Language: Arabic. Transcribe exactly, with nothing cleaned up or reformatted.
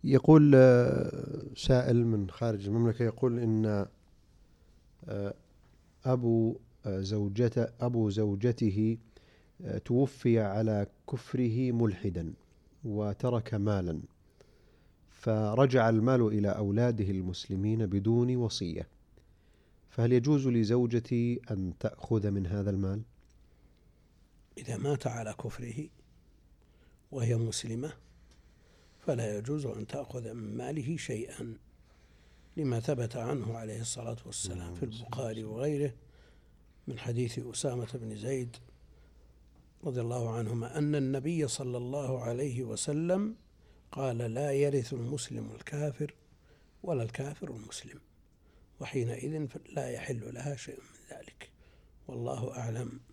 يقول سائل من خارج المملكة، يقول إن أبو زوجته أبو زوجته توفي على كفره ملحدا وترك مالا، فرجع المال إلى أولاده المسلمين بدون وصية، فهل يجوز لزوجتي أن تأخذ من هذا المال؟ إذا مات على كفره وهي مسلمة فلا يجوز أن تأخذ من ماله شيئا، لما ثبت عنه عليه الصلاة والسلام في البخاري وغيره من حديث أسامة بن زيد رضي الله عنهما أن النبي صلى الله عليه وسلم قال: لا يرث المسلم الكافر ولا الكافر المسلم، وحينئذ لا يحل لها شيء من ذلك، والله أعلم.